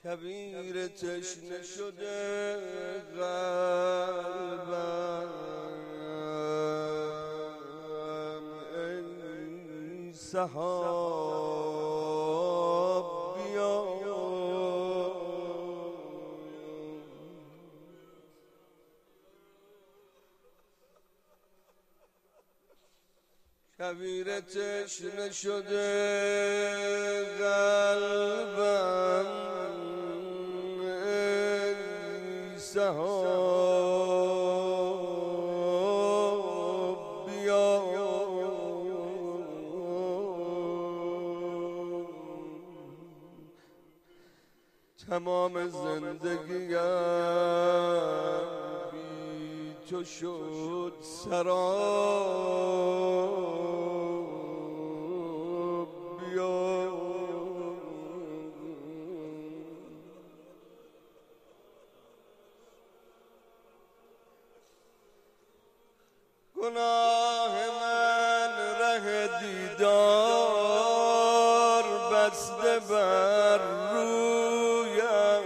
کبیر تشنه شده قلبم ای سحاب بیا کبیر تشنه شده قلبم سحاب بیا تمام زندگیم بی تو شد سراب بیا گناه من ره دیدار بسته بر رویم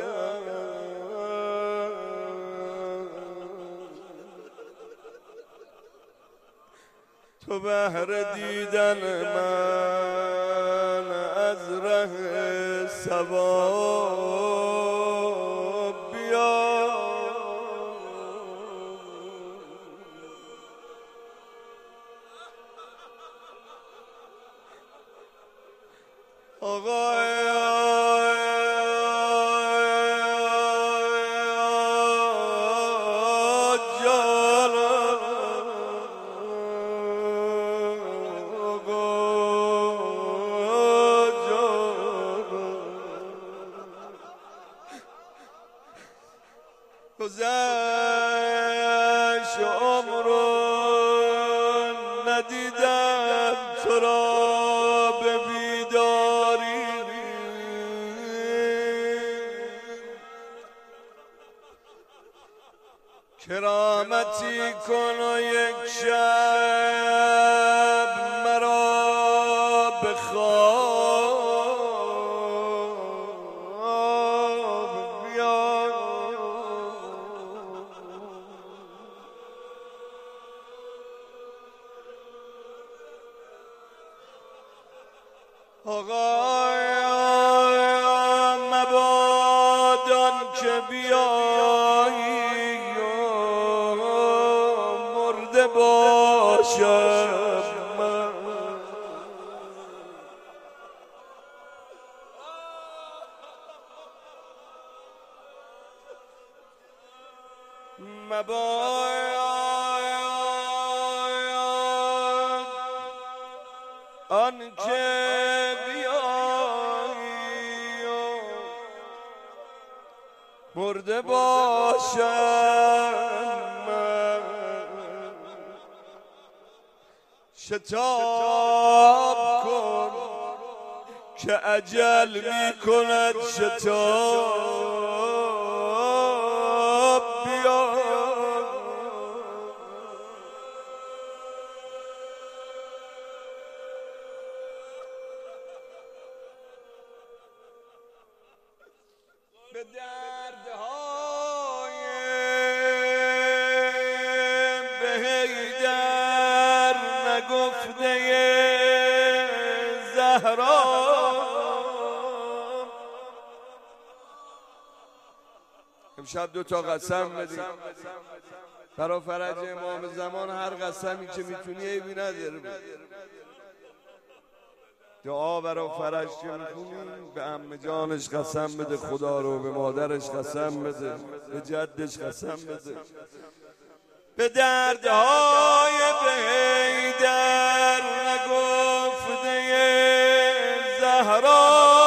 تو بهر دیدن من از ره ثواب بیا آقا گذشت عمرو ندیدم تو را به بیداری کرامتی کن و یک شب مرا به خواب بیار آقا مبادان که بیایی مرده باشم من مبادان آن که بیایی مرده باشم من شتاب کن که اجل می کند شتاب بیا به دردهای بهیدر نگفته زهرا امشب دوتا قسم بدیم برای فرج امام زمان. هر قسمی که میتونی ایبی نداره دعا برای فرج که میکنی به عمه جانش قسم بده خدا رو، به مادرش قسم بده، به جدش قسم بده. به دردهای بهیدر نگفته زهرا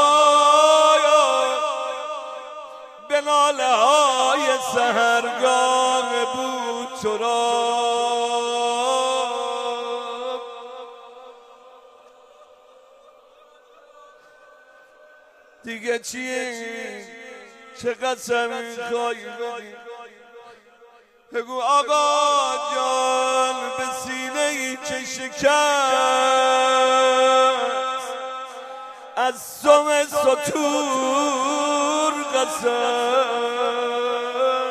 به ناله های سحرگاه بود تو را دیگه چیه؟ چه قسمی خواهی بدی؟ بگو آقا جان به سینه ای که شکست از سم ستور قسم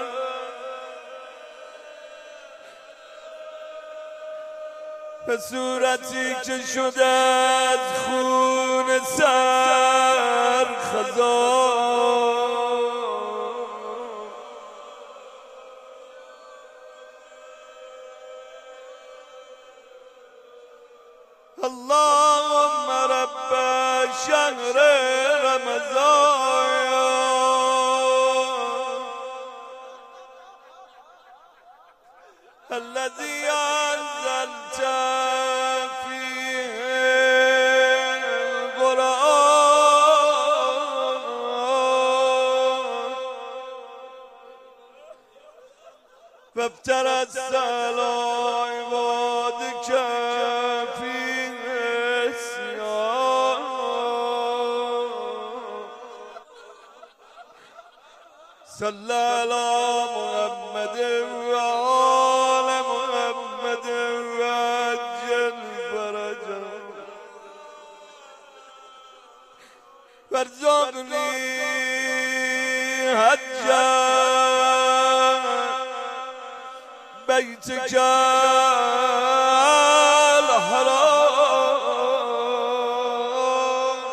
به صورتی که شده از خون سر خزان اللهم رب شهر رمضان الذي أنزلت فيه القرآن فافترى السلام عبادك فيه الصيام صلى على محمد وآل محمد وعجل فرجه وارزقني حجا بيتك الحرام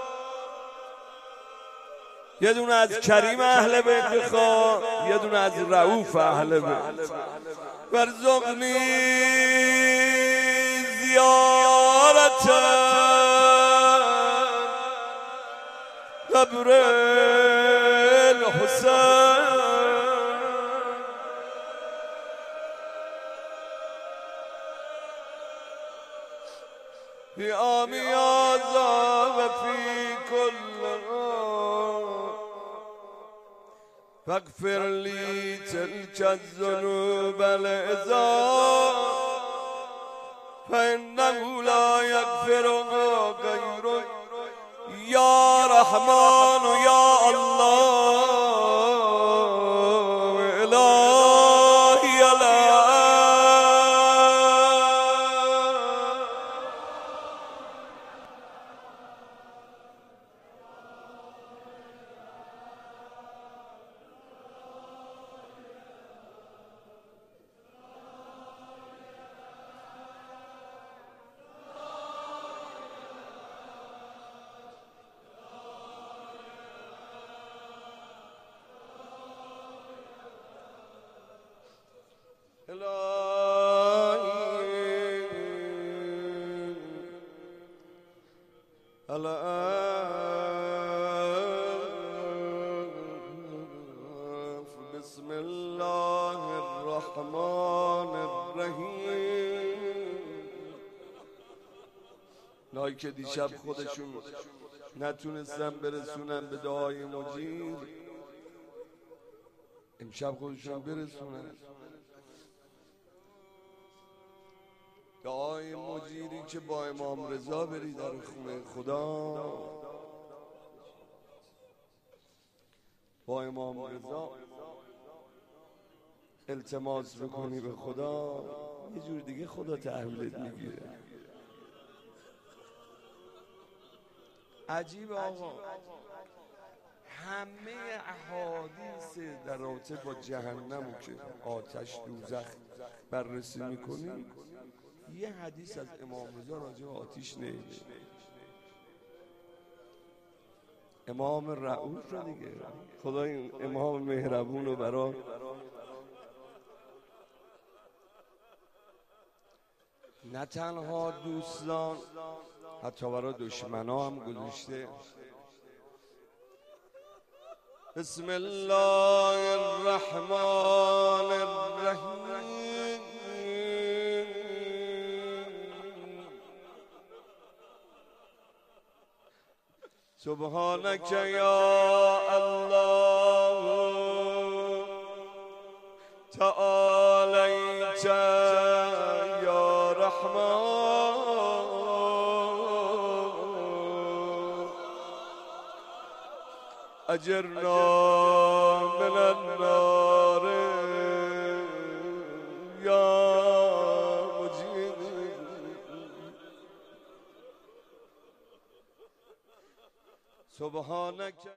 یه دونه از کریم اهل بیت خواه یه دونه از رؤوف اهل بیت وارزقنی زیارت قبر الحسین في عام هذا وفي كل عام فاغفر لي تلك الذنوب العظام فإنه لا يغفرها غيرك يا رحمن يا الله إلهي لا بسم الله الرحمن الرحیم. نایی که دیشب خودشون نتونستن برسونن به دعای مجیر، امشب خودشون برسونن. دعای مجیری که با امام رضا بری در خونه خدا، با امام رضا التماس بکنی به خدا، یه جور دیگه خدا تحویلت میگیره. عجیب آقا، همه احادیث در رابطه با جهنم که آتش دوزخ بررسی میکنیم، یه حدیث از امام رضا راجع به آتش نمیشه. امام رؤوف رو دیگه، خدا این امام مهربون رو برای نه تنها دوستان، حتی برای دشمنا هم گذاشته. بسم الله الرحمن الرحیم. سبحانك یا الله تعالیت یا رحمان اجرنا من النار یا مجید. سبحانك